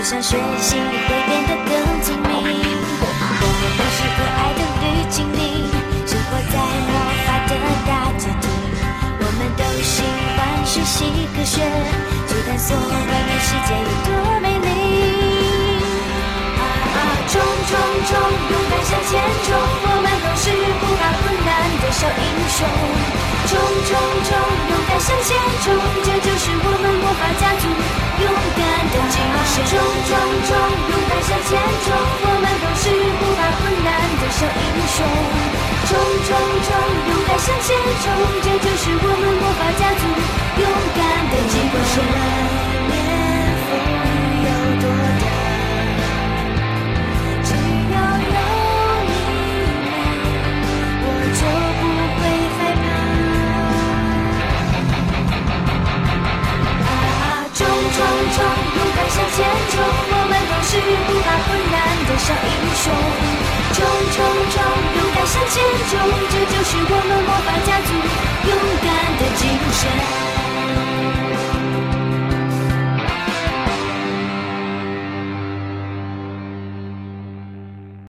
想学习会变得更精明。我们是可爱的绿精灵，生活在魔法的大家庭。我们都喜欢学习科学，去探索外面世界有多美丽。冲冲冲，勇敢向前冲，我们都是不怕困难的小英雄。冲冲冲，勇敢向前冲，这就是我们魔法家族勇敢的精神。冲冲冲，勇敢向前冲，我们都是不怕困难的小英雄。冲冲冲，勇敢向前冲，这就是我们魔法家族勇敢的精神。外面风雨有多大，只要有你们，我就不会害怕。冲冲冲，勇敢向前冲，我们都是不怕困难的小英雄。冲冲冲，勇敢向前冲，这就是我们魔法家族勇敢的精神。